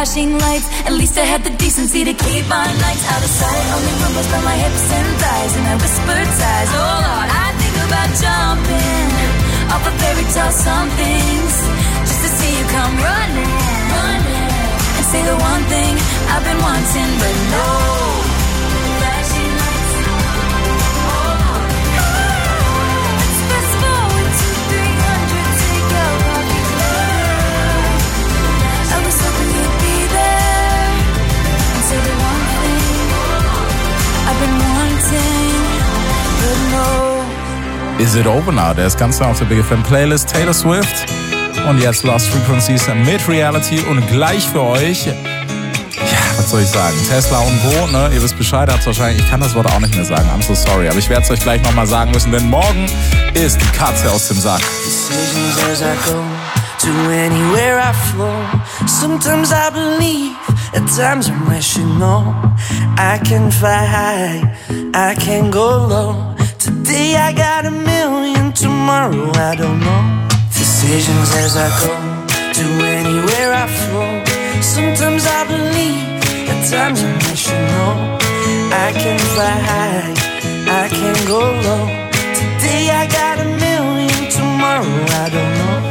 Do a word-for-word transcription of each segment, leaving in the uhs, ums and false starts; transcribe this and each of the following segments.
flashing lights. At least I had the decency to keep my nights out of sight. Only rumbles by my hips and thighs, and I whispered sighs. Oh Lord, I think about jumping off a fairy tale somethings, just to see you come running, running, and say the one thing I've been wanting, but no. Flashing lights. Oh, let's fast forward to three hundred, take out Robbie's love. I was hoping you'd be there and say the one thing I've been wanting, but no. Is It Over Now? Der ist ganz neu auf der Big F M Playlist. Taylor Swift und jetzt Lost Frequencies mit Reality und gleich für euch, ja, was soll ich sagen, Tesla und Co., ne? Ihr wisst Bescheid, habt's wahrscheinlich, ich kann das Wort auch nicht mehr sagen, I'm so sorry, aber ich werde es euch gleich nochmal sagen müssen, denn morgen ist die Katze aus dem Sack. Decisions as I go to anywhere I flow. Sometimes I believe, at times I'm rational. I can fly high, I can go low. Today I got a million, tomorrow I don't know. Decisions as I go to anywhere I flow. Sometimes I believe, at times I'm rational. I can fly high, I can go low. Today I got a million, tomorrow I don't know.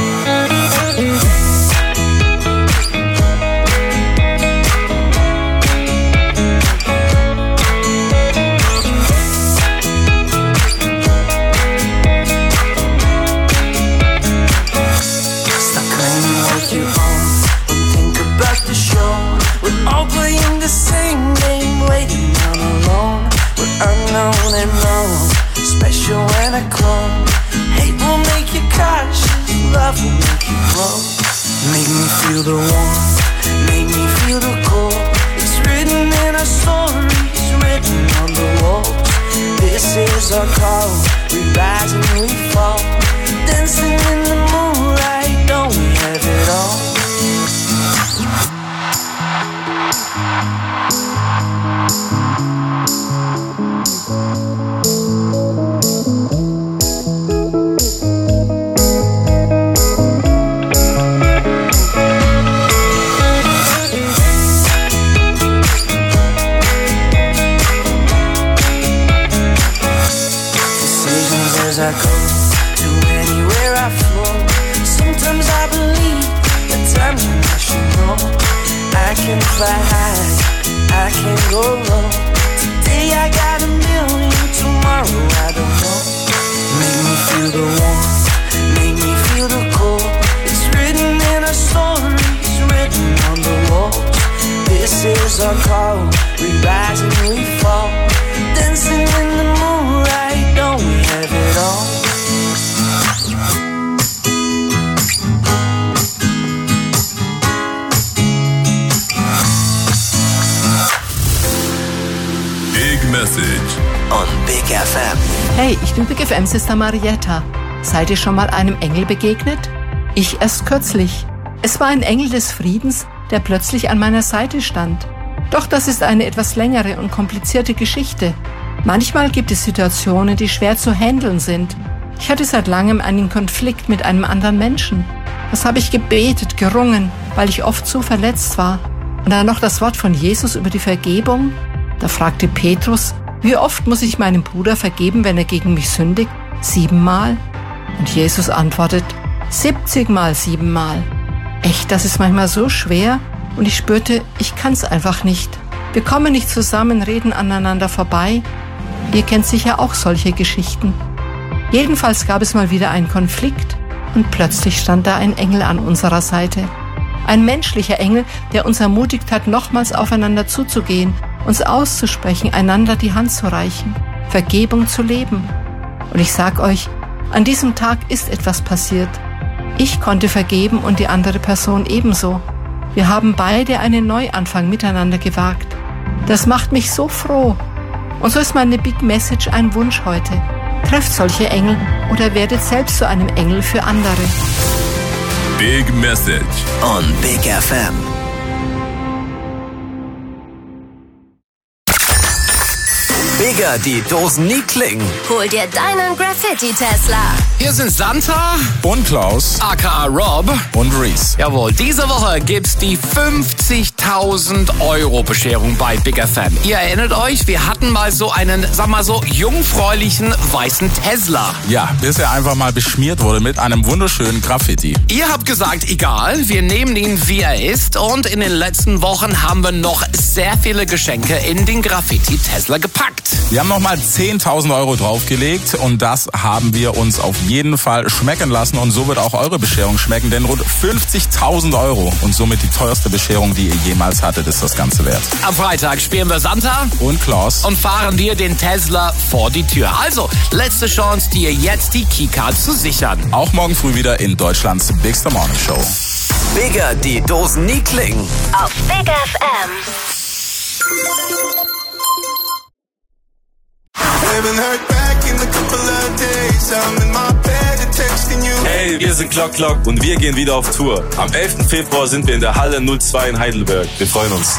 All playing the same game, waiting on alone. We're unknown and known, special and a clone. Hate will make you cautious, love will make you grow. Make me feel the warmth, make me feel the cold. It's written in our stories, written on the walls. This is our call, we rise and we fall. Dancing in the moonlight, don't we have it all? I go to anywhere I flow. Sometimes I believe, at times I'm rational. I can fly high, I can go low. Today I got a million, tomorrow I don't know. Make me feel the warmth, make me feel the cold. It's written in our stories, written on the walls. This is our call, we rise and we fall. Dancing in the moonlight, don't we have it all? Big Message on Big F M. Hey, ich bin Big F M Sister Marietta. Seid ihr schon mal einem Engel begegnet? Ich erst kürzlich. Es war ein Engel des Friedens, der plötzlich an meiner Seite stand. Doch das ist eine etwas längere und komplizierte Geschichte. Manchmal gibt es Situationen, die schwer zu handeln sind. Ich hatte seit langem einen Konflikt mit einem anderen Menschen. Das habe ich gebetet, gerungen, weil ich oft so verletzt war. Und dann noch das Wort von Jesus über die Vergebung. Da fragte Petrus, wie oft muss ich meinem Bruder vergeben, wenn er gegen mich sündigt? Siebenmal? Und Jesus antwortet, siebzigmal siebenmal. Echt, das ist manchmal so schwer und ich spürte, ich kann's einfach nicht. Wir kommen nicht zusammen, reden aneinander vorbei. Ihr kennt sicher auch solche Geschichten. Jedenfalls gab es mal wieder einen Konflikt und plötzlich stand da ein Engel an unserer Seite. Ein menschlicher Engel, der uns ermutigt hat, nochmals aufeinander zuzugehen, uns auszusprechen, einander die Hand zu reichen, Vergebung zu leben. Und ich sag euch, an diesem Tag ist etwas passiert. Ich konnte vergeben und die andere Person ebenso. Wir haben beide einen Neuanfang miteinander gewagt. Das macht mich so froh. Und so ist meine Big Message ein Wunsch heute. Trefft solche Engel oder werdet selbst zu einem Engel für andere. Big Message on Big F M. Bigger die Dosen nie klingen. Hol dir deinen Graffiti-Tesla. Hier sind Santa Und Klaus aka Rob. und Reese. Jawohl, diese Woche gibt's die fünfzigtausend Euro Bescherung bei Big F M. Ihr erinnert euch, wir hatten mal so einen, sag mal so, jungfräulichen weißen Tesla. Ja, bis er einfach mal beschmiert wurde mit einem wunderschönen Graffiti. Ihr habt gesagt, egal, wir nehmen ihn wie er ist, und in den letzten Wochen haben wir noch sehr viele Geschenke in den Graffiti-Tesla gepackt. Wir haben nochmal zehntausend Euro draufgelegt und das haben wir uns auf jeden Fall schmecken lassen und so wird auch eure Bescherung schmecken, denn rund fünfzigtausend Euro und somit die teuerste Bescherung, die ihr jemals hattet, ist das Ganze wert. Am Freitag spielen wir Santa Und Klaus. und fahren dir den Tesla vor die Tür. Also, letzte Chance, dir jetzt die Keycard zu sichern. Auch morgen früh wieder in Deutschlands Big Star Morning Show. Bigger die Dosen nie klingen. Auf Big F M. Hey, wir sind Glock Glock und wir gehen wieder auf Tour. Am elften Februar sind wir in der Halle null zwei in Heidelberg. Wir freuen uns.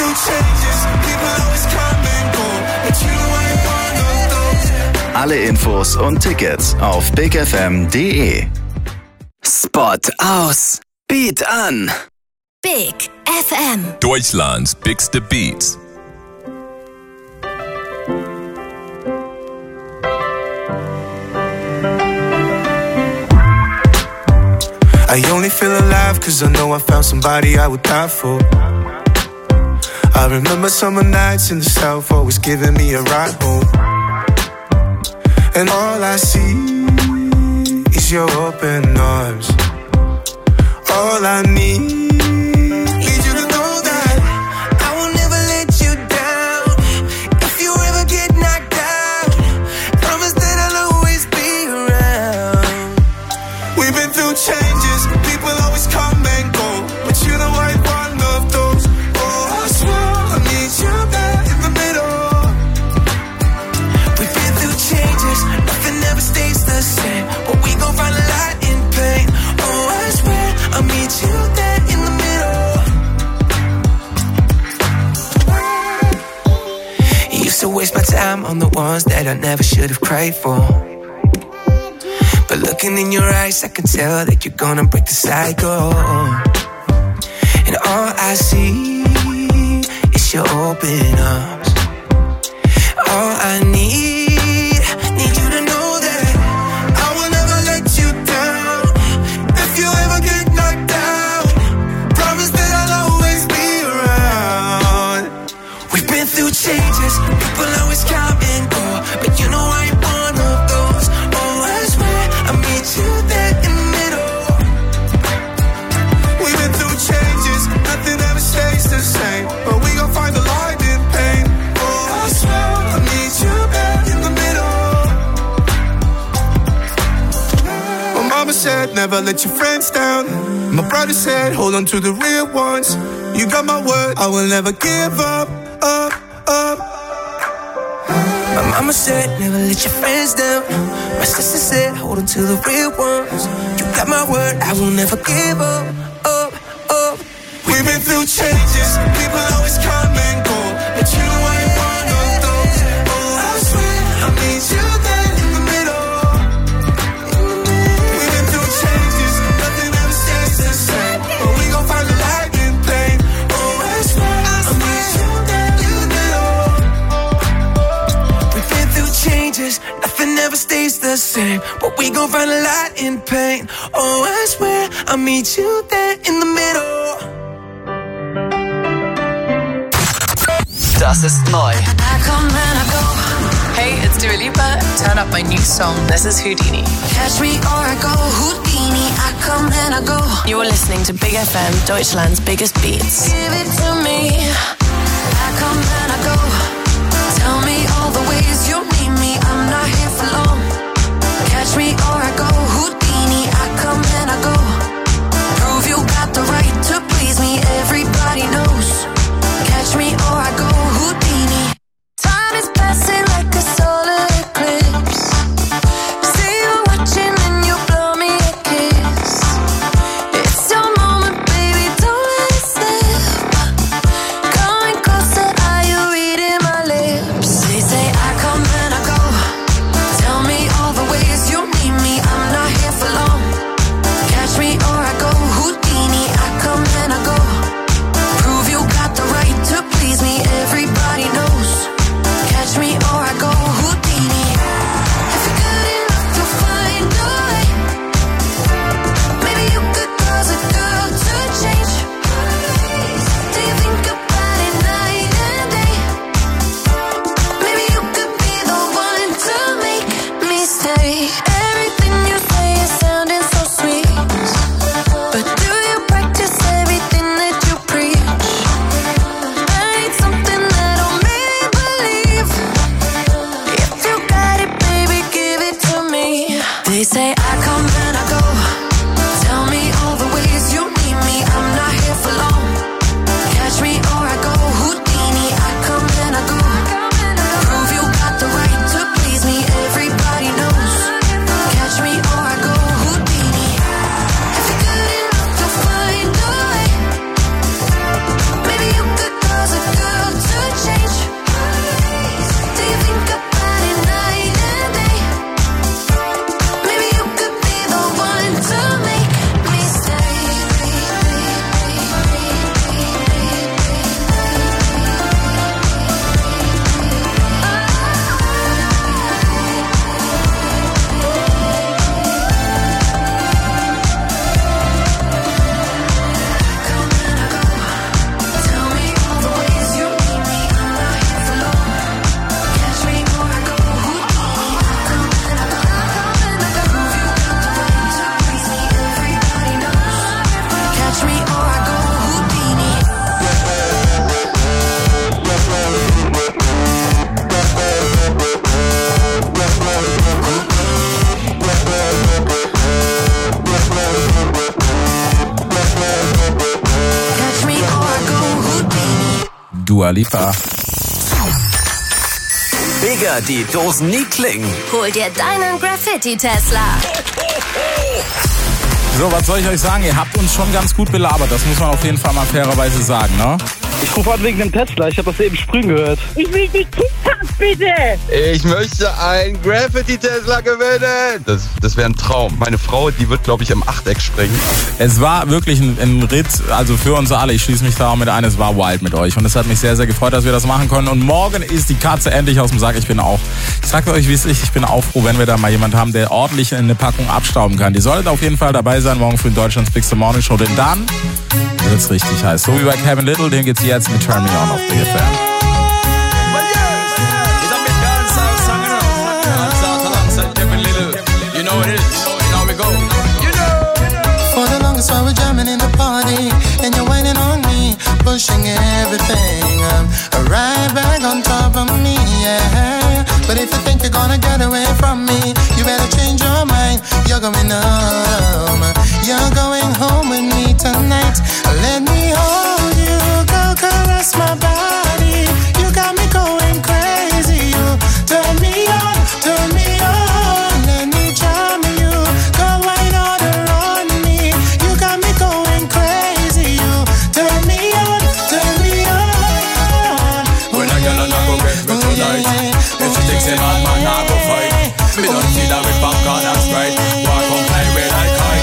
Alle Infos und Tickets auf big f m punkt d e. Spot aus. Beat an. Big F M. Deutschlands bigste Beats. I only feel alive cause I know I found somebody I would die for. I remember summer nights in the south always giving me a ride home. And all I see is your open arms. All I need is you to know that I will never let you down. If you ever get knocked down, promise that I'll always be around. We've been through changes, people always come and go, but you know I ain't one of those. Oh, I swear I need you there in the middle. We've been through changes, nothing ever stays the same, but we gon' find a light in pain. Oh, I swear I'll meet you there in the middle. You used to waste my time on the ones that I never should have cried for. But looking in your eyes, I can tell that you're gonna break the cycle. And all I see is your open arms. All I need, need you to know that I will never let you down. If you ever get knocked down, promise that I'll always be around. We've been through changes, people always come and go, but you know I ain't one of those. Oh, I swear I'll meet you there in the middle. We've been through changes, nothing ever stays the same, but we gon' find the light in pain. Oh, I swear I'll meet you there in the middle. My mama said never let your friends down. My brother said hold on to the real ones. You got my word, I will never give up, up, up. My mama said never let your friends down. My sister said hold on to the real ones. You got my word, I will never give up, up, up. We've been through changes, people always come and go, but you know I ain't one of those. Oh, I swear I'll meet you there in the middle. We've been through changes, nothing ever stays the same, but we gon' find the light in pain. Oh, I swear I'll meet you there in the middle. We've been through changes, nothing ever stays the same, but we gon' find a light in pain. Oh, I swear I'll meet you there in the middle. Das ist neu. I come and I go. Hey, it's Dua Lipa. Turn up my new song. This is Houdini. Catch me or I go. Houdini. I come and I go. You're listening to Big F M, Deutschland's biggest beats. Give it to me. I come and I go. Tell me all the ways you need me. I'm not here for long. Catch me or I go. Houdini. I come and I go. Prove you got the right to please me. Everybody knows. Catch me or I go. Houdini. Time is passing like a solar eclipse. See you watching and you blow me a kiss. It's your moment, baby, don't let it slip. Come Dua Lipa. Bigger, die Dosen nie klingen. Hol dir deinen Graffiti-Tesla. So, was soll ich euch sagen? Ihr habt uns schon ganz gut belabert. Das muss man auf jeden Fall mal fairerweise sagen, ne? Ich rufe an wegen dem Tesla. Ich habe das eben sprühen gehört. Ich will die KitKat, bitte. Ich möchte ein Graffiti-Tesla gewinnen. Das, das wäre ein Traum. Meine Frau, die wird, glaube ich, im Achteck springen. Es war wirklich ein, ein Ritt, also für uns alle. Ich schließe mich da auch mit ein. Es war wild mit euch. Und es hat mich sehr, sehr gefreut, dass wir das machen können. Und morgen ist die Katze endlich aus dem Sack. Ich bin auch, ich sage euch, wie es ist. Ich bin auch froh, wenn wir da mal jemanden haben, der ordentlich eine Packung abstauben kann. Die solltet auf jeden Fall dabei sein, morgen für Deutschlands Big Morning Show. Denn dann wird's richtig heiß. So wie bei Kevin Little, den geht's jetzt mit Turn Me On auf Big F M. While we're jamming in the party and you're whining on me, pushing everything um, right back on top of me, yeah. But if you think you're gonna get away from me, you better change your mind. You're going home, you're going home with me tonight. Let me hold you, go caress my body. You got me going crazy. You turn me on, turn me on. Let me charm you, go right on around me. You got me going crazy. You turn me on, turn me on. When I get on, I go get me tonight. If she takes it on, man, I go fight. Me don't see that with popcorn and Sprite. Walk on play with I kite.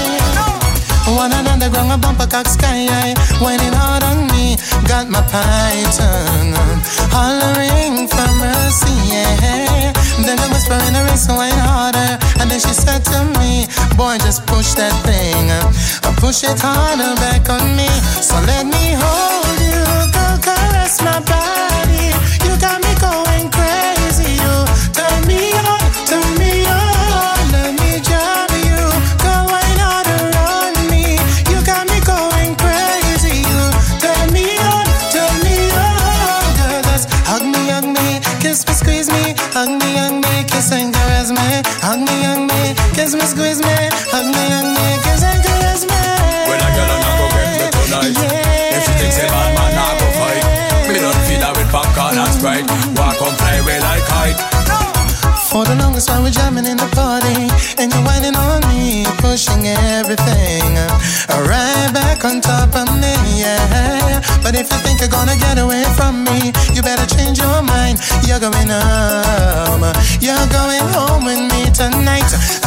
One and underground, a bumper cock sky high, whining hard on me, got my python hollering for mercy, yeah. Then I whisper in her ear, so whine harder, and then she said to me, boy, just push that thing, uh, push it harder back on me. So let me hold you, go caress my body. You got me going crazy. You turn me on, turn me on. Let me drive you, go whine harder on me. You got me going crazy. You turn me on, turn me on. Girl, just hug me, hug me, kiss me, squeeze me, hug me, hug me, kiss and caress me, hug me, hug me, kiss me, squeeze me, hug me, hug me, kiss and caress me. When I get on, I go get me tonight. Yeah. If she thinks a bad man, I go fight. Me don't feed her with popcorn and Sprite. Walk on play with I kite. For the longest while we're jamming in the party, and you're whining on me, pushing everything right back on top of me, yeah. But if you think you're gonna get away from me, you better change your mind. You're going home, you're going home with me tonight.